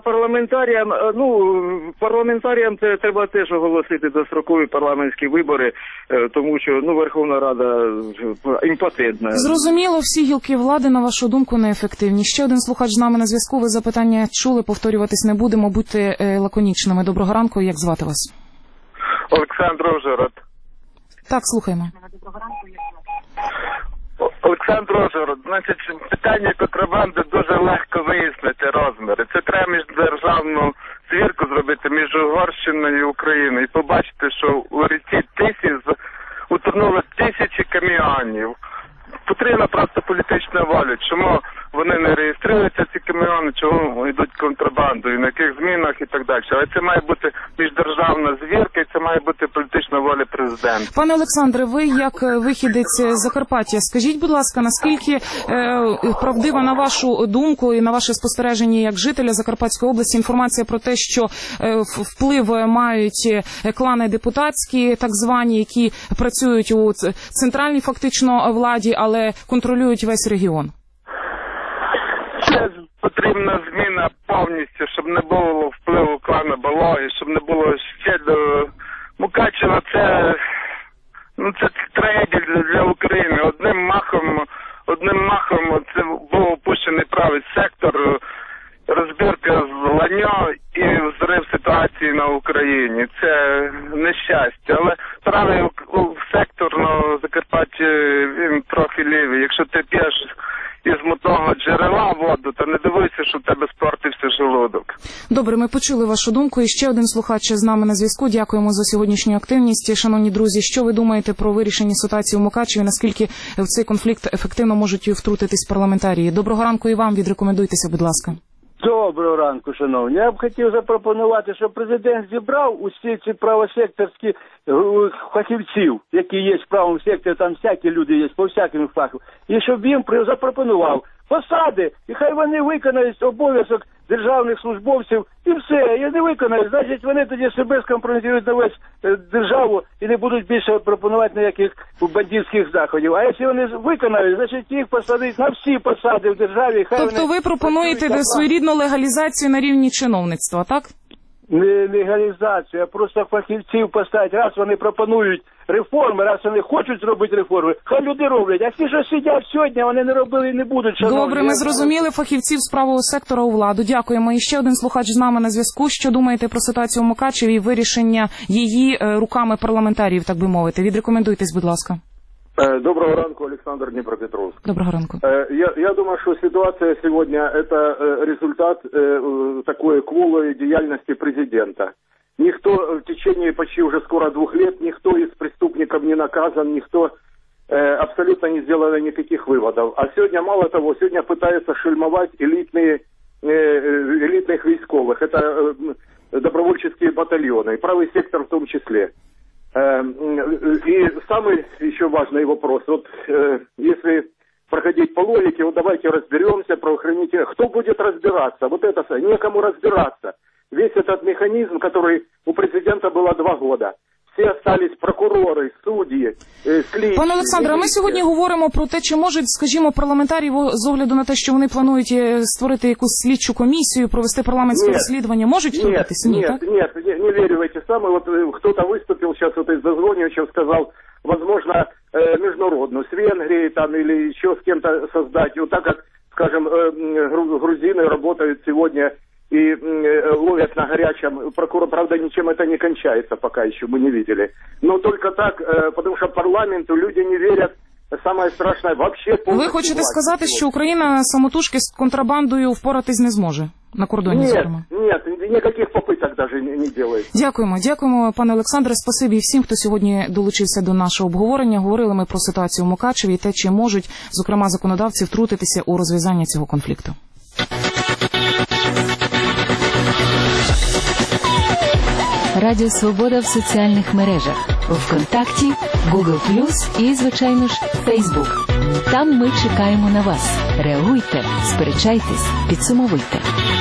парламентаріям треба теж оголосити дострокові парламентські вибори, тому що Верховна Рада імпотентна. Зрозуміло, всі гілки влади, на вашу думку, неефективні. Ще один слухач з нами на зв'язку. Ви запитання чули, повторюватись не будемо, будьте лаконічними. Доброго ранку, як звати вас? Олександр Ожгород. Так, слухаємо. Олександр Ожгород, значить, питання контрабанди дуже легко вияснити розміри. Це треба міждержавну звірку зробити між Угорщиною і Україною і побачити, що у ріці Тисі утонуло тисячі каміонів. Потрібна просто політична воля. Чому вони не реєструються, ці каміони, чому йдуть контрабандою, на яких змінах і так далі. Але це має бути міждержавна звірка, і це має бути політична воля президента. Пане Олександре, ви як вихідець з Закарпаття, скажіть, будь ласка, наскільки правдива, на вашу думку і на ваше спостереження як жителя Закарпатської області, інформація про те, що вплив мають клани депутатські, так звані, які працюють у центральній фактично владі, але контролюють весь регіон? Це потрібна зміна повністю, щоб не було впливу клана Балоги, щоб не було ще до Мукачева. Це трагедія для України. Одним махом це був опущений правий сектор, розбірка з ланьо і взрив ситуації на Україні. Це нещастя. Але правий сектор на Закарпатті, він трохи лівий. Якщо ти п'єш із мутного джерела воду, то не дивися, що в тебе спортився желудок. Добре, ми почули вашу думку. І ще один слухач з нами на зв'язку. Дякуємо за сьогоднішню активність. Шановні друзі, що ви думаєте про вирішення ситуації у Мукачеві? Наскільки в цей конфлікт ефективно можуть втрутитись парламентарії? Доброго ранку і вам. Відрекомендуйтеся, будь ласка. Доброго ранку, шановні. Я б хотів запропонувати, щоб президент зібрав усі ці правосекторські фахівців, які є в правому секторі, там всякі люди є, по всяким фахам, і щоб їм запропонував посади, і хай вони виконають обов'язок державних службовців, і все, і не виконають, значить вони тоді себе скомпрометують на весь державу і не будуть більше пропонувати ніяких бандитських заходів. А якщо вони виконають, значить їх посадять на всі посади в державі. Хай тобто ви пропонуєте своєрідну легалізацію на рівні чиновництва, так? Не легалізацію, а просто фахівців поставити. Раз вони пропонують реформи, раз вони хочуть зробити реформи, хай люди роблять. А ті, що сидять сьогодні, вони не робили і не будуть. Добре, ми зрозуміли фахівців з правого сектора у владу. Дякуємо. І ще один слухач з нами на зв'язку. Що думаєте про ситуацію у Мукачеві і вирішення її руками парламентарів, так би мовити? Відрекомендуйтесь, будь ласка. Доброго ранку, Александр, Днепропетровск. Доброго ранку. Я думаю, что ситуация сегодня – это результат такой кволой деятельности президента. Никто в течение почти уже скоро 2 лет, никто из преступников не наказан, никто абсолютно не сделал никаких выводов. А сегодня, мало того, сегодня пытаются шельмовать элитных войсковых. Это добровольческие батальоны, правый сектор в том числе. И самый еще важный вопрос. Вот если проходить по логике, вот давайте разберемся, правоохранители. Кто будет разбираться? Вот это некому разбираться. Весь этот механизм, который у президента было 2 года. Всі остались прокурори, судді, слідчі. Пане Олександре, ми сьогодні говоримо про те, чи можуть, скажімо, парламентарі з огляду на те, що вони планують створити якусь слідчу комісію, провести парламентське розслідування, можуть втрутитися? Ні, так? Нет, не верю в эти самые. Вот кто-то выступил сейчас вот из дозвонивших, сказал, возможно, международную, с Венгрией там или еще с кем-то создать. Вот так как, скажем, грузины работают сегодня и ловят на горячем. Прокурор, правда, ничем это не кончается пока еще, мы не видели. Но только так, потому что парламенту люди не верят. Самое страшное вообще... Ви хочете сказати, що Україна самотужки з контрабандою впоратись не зможе? На кордоні, зокрема? Нет, никаких попыток даже не делает. Дякуємо, пане Олександре. Спасибі всім, хто сьогодні долучився до нашого обговорення. Говорили ми про ситуацію в Мукачеві і те, чи можуть, зокрема, законодавці втрутитися у розв'язання цього конфлікту. Радіо Свобода в соціальних мережах. ВКонтакті, Google+, і, звичайно ж, Facebook. Там ми чекаємо на вас. Реагуйте, сперечайтесь, підсумовуйте.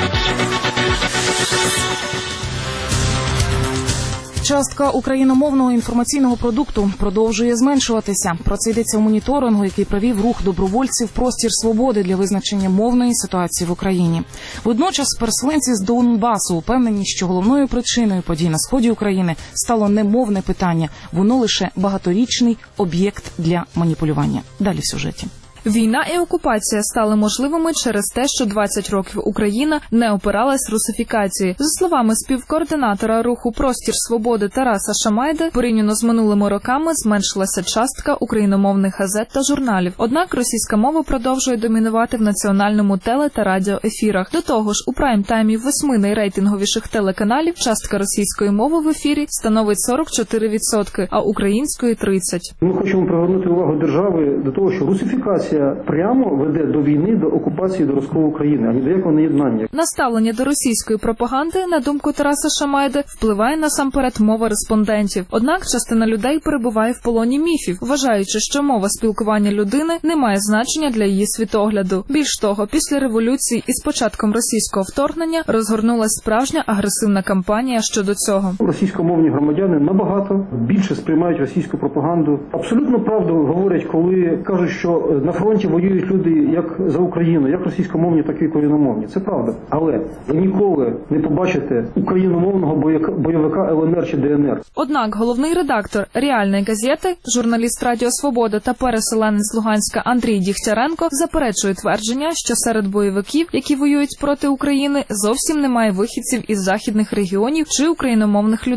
Частка україномовного інформаційного продукту продовжує зменшуватися. Про це йдеться у моніторингу, який провів рух добровольців «Простір свободи» для визначення мовної ситуації в Україні. Водночас переселенці з Донбасу упевнені, що головною причиною подій на сході України стало не мовне питання. Воно лише багаторічний об'єкт для маніпулювання. Далі в сюжеті. Війна і окупація стали можливими через те, що 20 років Україна не опиралась русифікації. За словами співкоординатора руху «Простір свободи» Тараса Шамайди, порівняно з минулими роками зменшилася частка україномовних газет та журналів. Однак російська мова продовжує домінувати в національному теле- та радіоефірах. До того ж, у прайм-таймі 8 найрейтинговіших телеканалів частка російської мови в ефірі становить 44%, а української – 30%. Ми хочемо привернути увагу держави до того, що русифікація прямо веде до війни, до окупації, до розколу України, а ні до якого неєднання. Наставлення до російської пропаганди, на думку Тараса Шамайди, впливає насамперед мова респондентів. Однак частина людей перебуває в полоні міфів, вважаючи, що мова спілкування людини не має значення для її світогляду. Більш того, після революції і з початком російського вторгнення розгорнулась справжня агресивна кампанія щодо цього. Російськомовні громадяни набагато більше сприймають російську пропаганду. Абсолютно правду говорять, коли кажуть, що на фронті воюють люди як за Україну, як російськомовні, так і україномовні. Це правда. Але ви ніколи не побачите україномовного бойовика ЛНР чи ДНР. Однак головний редактор «Реальної газети», журналіст Радіо Свобода та переселенець Луганська Андрій Дігтяренко заперечує твердження, що серед бойовиків, які воюють проти України, зовсім немає вихідців із західних регіонів чи україномовних людей.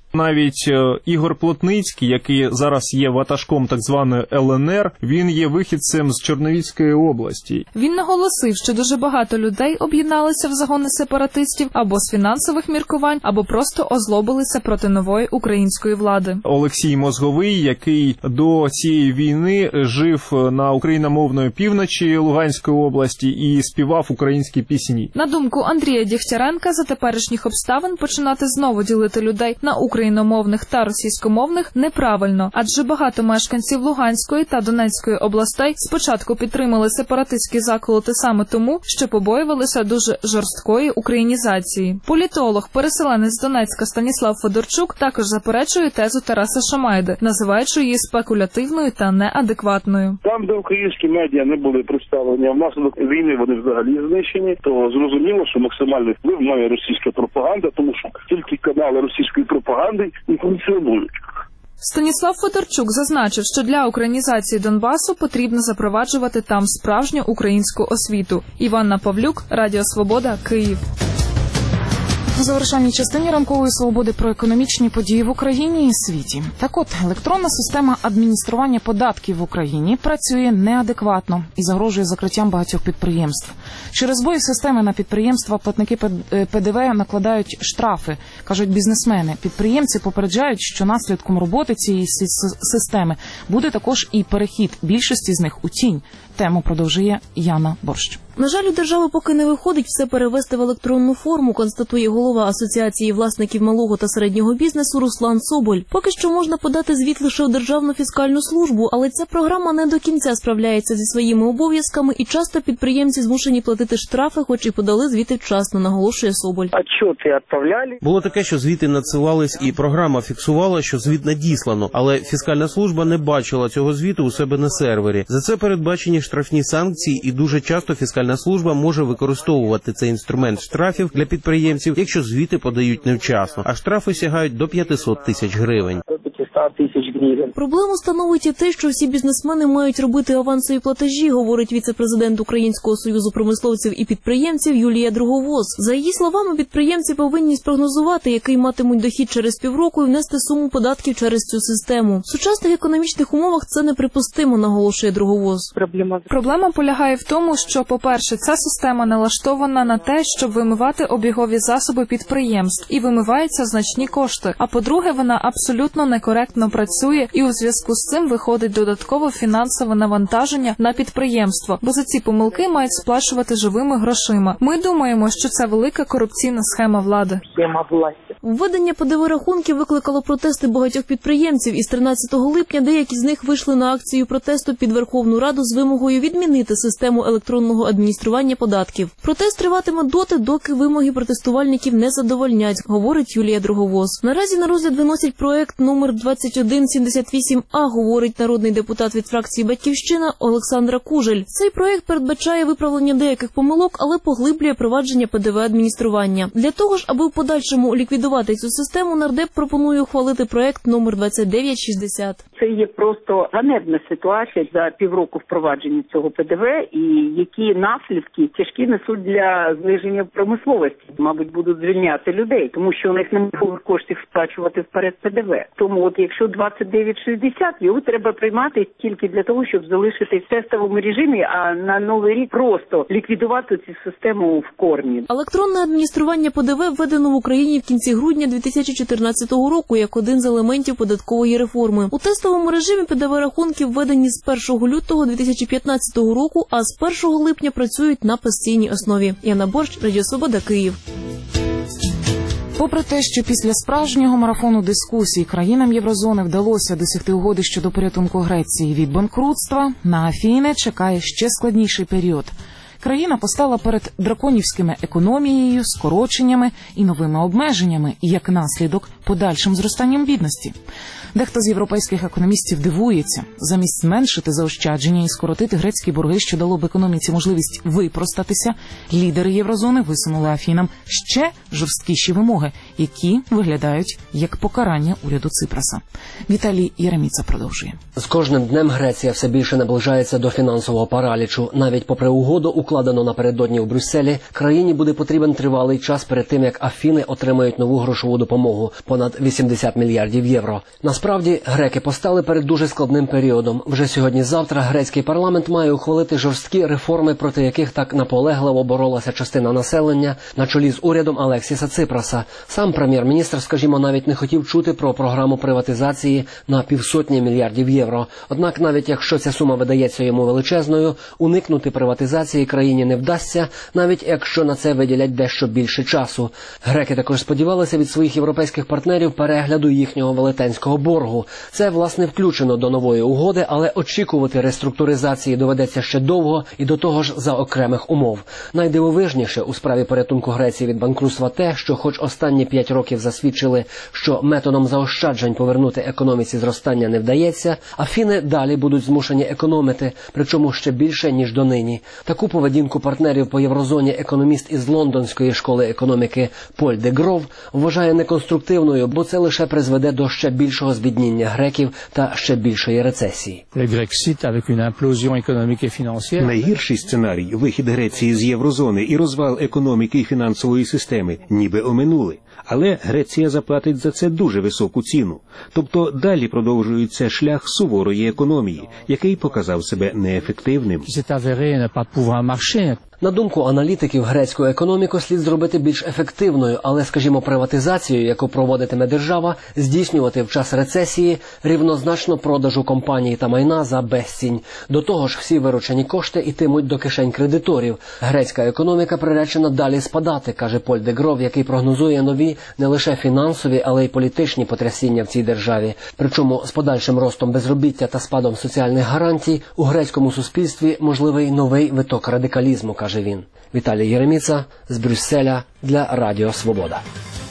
Навіть Ігор Плотницький, який зараз є ватажком так званої ЛНР, він є вихідцем з Чорновіцької області. Він наголосив, що дуже багато людей об'єдналися в загони сепаратистів або з фінансових міркувань, або просто озлобилися проти нової української влади. Олексій Мозговий, який до цієї війни жив на україномовної півночі Луганської області і співав українські пісні. На думку Андрія Дєгтяренка, за теперішніх обставин починати знову ділити людей на україномовних та російськомовних неправильно, адже багато мешканців Луганської та Донецької областей спочатку підтримали сепаратистські заколоти саме тому, що побоювалися дуже жорсткої українізації. Політолог, переселенець з Донецька Станіслав Федорчук також заперечує тезу Тараса Шамайди, називаючи її спекулятивною та неадекватною. Там, де українські медіа не були представлені, а внаслідок війни вони взагалі знищені, то зрозуміло, що максимальний вплив має російська пропаганда, тому що тільки канали російської пропаганди і функціонують. Станіслав Федорчук зазначив, що для українізації Донбасу потрібно запроваджувати там справжню українську освіту. Іванна Павлюк, Радіо Свобода, Київ. У завершальній частині ранкової свободи про економічні події в Україні і світі. Так от, електронна система адміністрування податків в Україні працює неадекватно і загрожує закриттям багатьох підприємств. Через збої системи на підприємства платники ПДВ накладають штрафи, кажуть бізнесмени. Підприємці попереджають, що наслідком роботи цієї системи буде також і перехід більшості з них у тінь. Тему продовжує Яна Борщ. На жаль, у держави поки не виходить все перевести в електронну форму, констатує голова Асоціації власників малого та середнього бізнесу Руслан Соболь. Поки що можна подати звіт лише у Державну фіскальну службу, але ця програма не до кінця справляється зі своїми обов'язками, і часто підприємці змушені платити штрафи, хоч і подали звіти вчасно, наголошує Соболь. Отчети відправляли. Було таке, що звіти надсилались і програма фіксувала, що звіт надіслано, але фіскальна служба не бачила цього звіту у себе на сервері. За це передбачені штрафні санкції, і дуже часто фіскальна служба може використовувати цей інструмент штрафів для підприємців, якщо звіти подають невчасно, а штрафи сягають до 500 тисяч гривень. Проблему становить і те, що всі бізнесмени мають робити авансові платежі, говорить віце-президент Українського союзу промисловців і підприємців Юлія Друговоз. За її словами, підприємці повинні спрогнозувати, який матимуть дохід через півроку, і внести суму податків через цю систему. В сучасних економічних умовах це неприпустимо, наголошує Друговоз. Проблема полягає в тому, що, по-перше, ця система налаштована на те, щоб вимивати обігові засоби підприємств, і вимиваються значні кошти. А по-друге, вона абсолютно некоректно працює, і у зв'язку з цим виходить додаткове фінансове навантаження на підприємство, бо за ці помилки мають сплачувати живими грошима. Ми думаємо, що це велика корупційна схема влади. Введення ПДВ-рахунків викликало протести багатьох підприємців, і з 13 липня деякі з них вийшли на акцію протесту під Верховну Раду з вимогою відмінити систему електронного адміністрування податків. Протест триватиме доти, доки вимоги протестувальників не задовольнять, говорить Юлія Друговоз. Наразі на розгляд виносять проект номер 2178А, говорить народний депутат від фракції «Батьківщина» Олександра Кужель. Цей проект передбачає виправлення деяких помилок, але поглиблює провадження ПДВ-адміністрування. Для того ж, аби в подальшому ліквідувати цю систему, нардеп пропонує ухвалити проект номер 2960. Це є просто ганебна ситуація за півроку впровадження цього ПДВ, і які наслідки тяжкі несуть для зниження промисловості. Мабуть, будуть звільняти людей, тому що у них немає коштів сплачувати вперед ПДВ. Тому от якщо 2960, його треба приймати тільки для того, щоб залишити в тестовому режимі, а на новий рік просто ліквідувати цю систему в корні. Електронне адміністрування ПДВ введено в Україні в кінці грудня 2014 року як один з елементів податкової реформи. У тестовому режимі ПДВ-рахунки введені з 1 лютого 2015 року, а з 1 липня працюють на постійній основі. Яна Борщ, Радіо Свобода, Київ. Попри те, що після справжнього марафону дискусій країнам Єврозони вдалося досягти угоди щодо порятунку Греції від банкрутства, на Афіни чекає ще складніший період. Країна постала перед драконівськими економією, скороченнями і новими обмеженнями, і як наслідок подальшим зростанням бідності. Дехто з європейських економістів дивується. Замість зменшити заощадження і скоротити грецькі борги, що дало б економіці можливість випростатися, лідери Єврозони висунули Афінам ще жорсткіші вимоги, які виглядають як покарання уряду Ципраса. Віталій Єреміца продовжує. З кожним днем Греція все більше наближається до фінансового паралічу. Навіть попри угоду, укладено напередодні у Брюсселі, країні буде потрібен тривалий час перед тим, як Афіни отримають нову грошову допомогу – понад 80 мільярдів євро. Насправді, греки постали перед дуже складним періодом. Вже сьогодні-завтра грецький парламент має ухвалити жорсткі реформи, проти яких так наполегливо боролася частина населення на чолі з урядом Алексіса Ципраса. Сам прем'єр-міністр, скажімо, навіть не хотів чути про програму приватизації на 500 мільярдів євро. Однак, навіть якщо ця сума видається йому величезною, уникнути приватизації країні не вдасться, навіть якщо на це виділять дещо більше часу. Греки також сподівалися від своїх європейських партнерів перегляду їхнього велетенського боргу. Це, власне, включено до нової угоди, але очікувати реструктуризації доведеться ще довго і до того ж за окремих умов. Найдивовижніше у справі порятунку Греції від банкрутства те, що хоч останні 5 років засвідчили, що методом заощаджень повернути економіці зростання не вдається, Афіни далі будуть змушені економити, причому ще більше, ніж донині. Таку поведінку партнерів по єврозоні економіст із Лондонської школи економіки Поль де Гров вважає неконструктивною, бо це лише призведе до ще більшого збідніння греків та ще більшої рецесії. Найгірший сценарій – вихід Греції з єврозони і розвал економіки і фінансової системи – ніби оминули. Але Греція заплатить за це дуже високу ціну. Тобто далі продовжується шлях суворої економії, який показав себе неефективним. На думку аналітиків, грецьку економіку слід зробити більш ефективною, але, скажімо, приватизацію, яку проводитиме держава, здійснювати в час рецесії рівнозначно продажу компаній та майна за безцінь. До того ж, всі виручені кошти йтимуть до кишень кредиторів. Грецька економіка приречена далі спадати, каже Поль де Гров, який прогнозує нові не лише фінансові, але й політичні потрясіння в цій державі. Причому з подальшим ростом безробіття та спадом соціальних гарантій у грецькому суспільстві можливий новий виток радикалізму, каже він. Віталій Єреміца з Брюсселя для Радіо Свобода.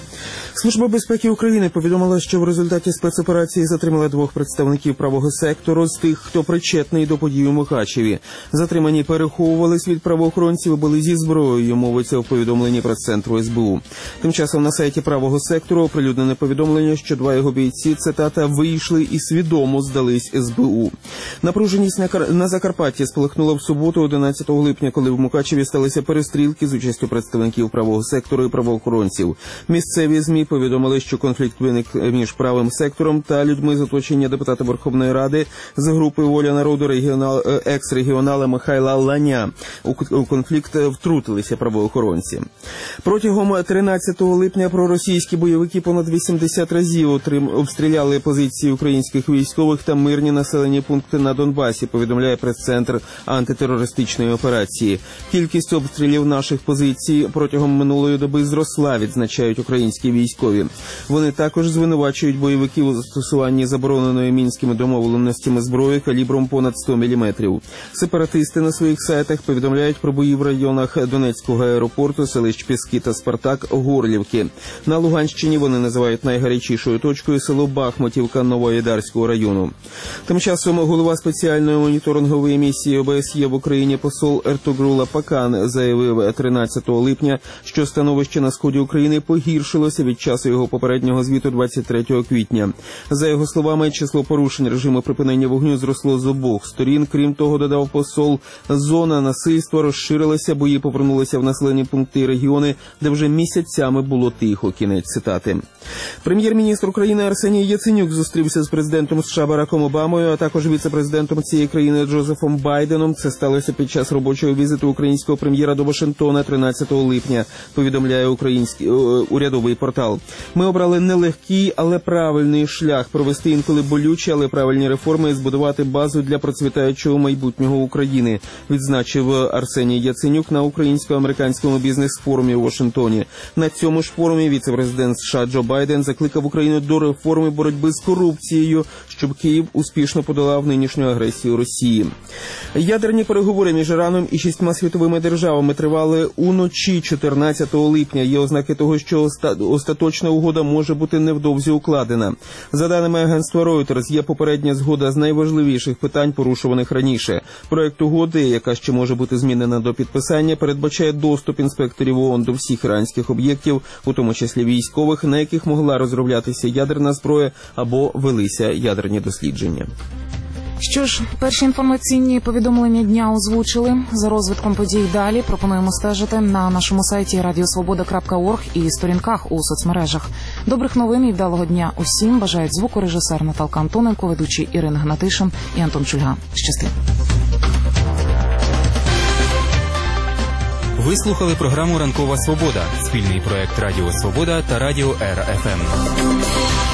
Служба безпеки України повідомила, що в результаті спецоперації затримала 2 представників правого сектору з тих, хто причетний до подій у Мукачеві. Затримані переховувались від правоохоронців і були зі зброєю, мовиться в повідомленні прес-центру СБУ. Тим часом на сайті правого сектору оприлюднене повідомлення, що 2 його бійці, цитата, вийшли і свідомо здались СБУ. Напруженість на Закарпатті спалахнула в суботу, 11 липня, коли в Мукачеві сталися перестрілки з участю представників правого сектору і правоохоронців. Місцеві ЗМІ повідомили, що конфлікт виник між правим сектором та людьми з оточення депутата Верховної Ради з групи «Воля народу» екс-регіонала Михайла Ланя. У конфлікт втрутилися правоохоронці. Протягом 13 липня проросійські бойовики понад 80 разів обстріляли позиції українських військових та мирні населені пункти на Донбасі, повідомляє прес-центр антитерористичної операції. Кількість обстрілів наших позицій протягом минулої доби зросла, відзначають українські військові. Вони також звинувачують бойовиків у застосуванні забороненої мінськими домовленостями зброї калібром понад 100 мм. Сепаратисти на своїх сайтах повідомляють про бої в районах Донецького аеропорту, селищ Піски та Спартак, Горлівки. На Луганщині вони називають найгарячішою точкою село Бахмутівка Новоайдарського району. Тим часом голова спеціальної моніторингової місії ОБСЄ в Україні посол Ертугрула Пакан заявив 13 липня, що становище на сході України погіршилося від часу його попереднього звіту 23 квітня. За його словами, число порушень режиму припинення вогню зросло з обох сторін. Крім того, додав посол, зона насильства розширилася, бої повернулися в населені пункти і регіони, де вже місяцями було тихо. Кінець цитати. Прем'єр-міністр України Арсеній Яценюк зустрівся з президентом США Бараком Обамою, а також віце-президентом цієї країни Джозефом Байденом. Це сталося під час робочого візиту українського прем'єра до Вашингтона 13 липня, повідомляє український урядовий портал. Ми обрали нелегкий, але правильний шлях провести інколи болючі, але правильні реформи і збудувати базу для процвітаючого майбутнього України, відзначив Арсеній Яценюк на українсько-американському бізнес-форумі у Вашингтоні. На цьому ж форумі віце-президент США Джо Байден закликав Україну до реформи боротьби з корупцією, щоб Київ успішно подолав нинішню агресію Росії. Ядерні переговори між Іраном і 6 світовими державами тривали уночі 14 липня. Є ознаки того, що остаточна угода може бути невдовзі укладена. За даними агентства Reuters, є попередня згода з найважливіших питань, порушуваних раніше. Проект угоди, яка ще може бути змінена до підписання, передбачає доступ інспекторів ООН до всіх іранських об'єктів, у тому числі військових, на яких могла розроблятися ядерна зброя або велися ядерні дослідження. Що ж, перші інформаційні повідомлення дня озвучили. За розвитком подій далі пропонуємо стежити на нашому сайті radiosvoboda.org і сторінках у соцмережах. Добрих новин і вдалого дня усім бажають звукорежисер Наталка Антоненко, ведучі Ірина Гнатишин і Антон Чульга. Щасти. Ви слухали програму «Ранкова Свобода» – спільний проект Радіо Свобода та Радіо РФМ.